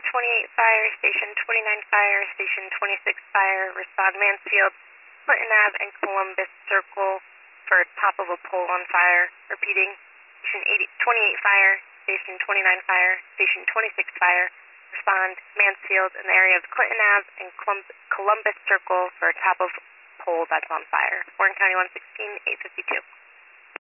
28 Fire, Station 29 Fire, Station 26 Fire, respond Mansfield, Clinton Ave, and Columbus Circle for top of a pole on fire. Repeating, Station 28 Fire, Station 29 Fire, Station 26 Fire, respond Mansfield in the area of Clinton Ave and Columbus Circle for top of pole that's on fire. Warren County 116, 852.